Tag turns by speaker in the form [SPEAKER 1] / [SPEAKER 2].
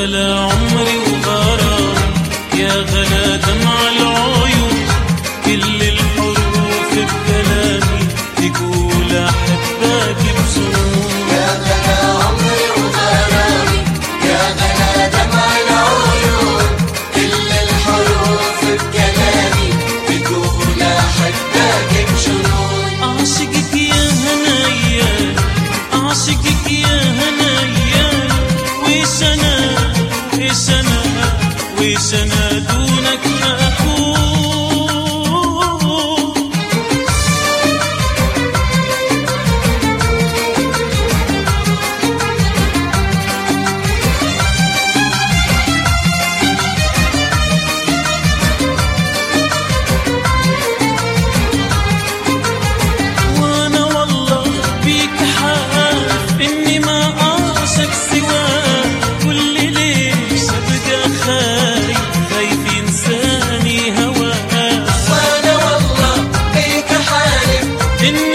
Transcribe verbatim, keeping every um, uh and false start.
[SPEAKER 1] غلا عمري وغرامي، يا غلا دمع العيون، كل الحروف بكلامي تقول أحبك بظنون.
[SPEAKER 2] يا غلا عمري وغرامي، يا غلا دمع العيون، كل الحروف بكلامي تقول أحبك بجنون.
[SPEAKER 1] أعشقك يا هنايا، أعشقك يا هنايا، ويش أنا ويش أنا ويش أنا دونك أكون. وأنا والله بيك حالف إني ما أعشق سواك، كل ليش أبقى خايف خايف ينساني هواك.
[SPEAKER 2] وأنا والله بيك حالف
[SPEAKER 1] إني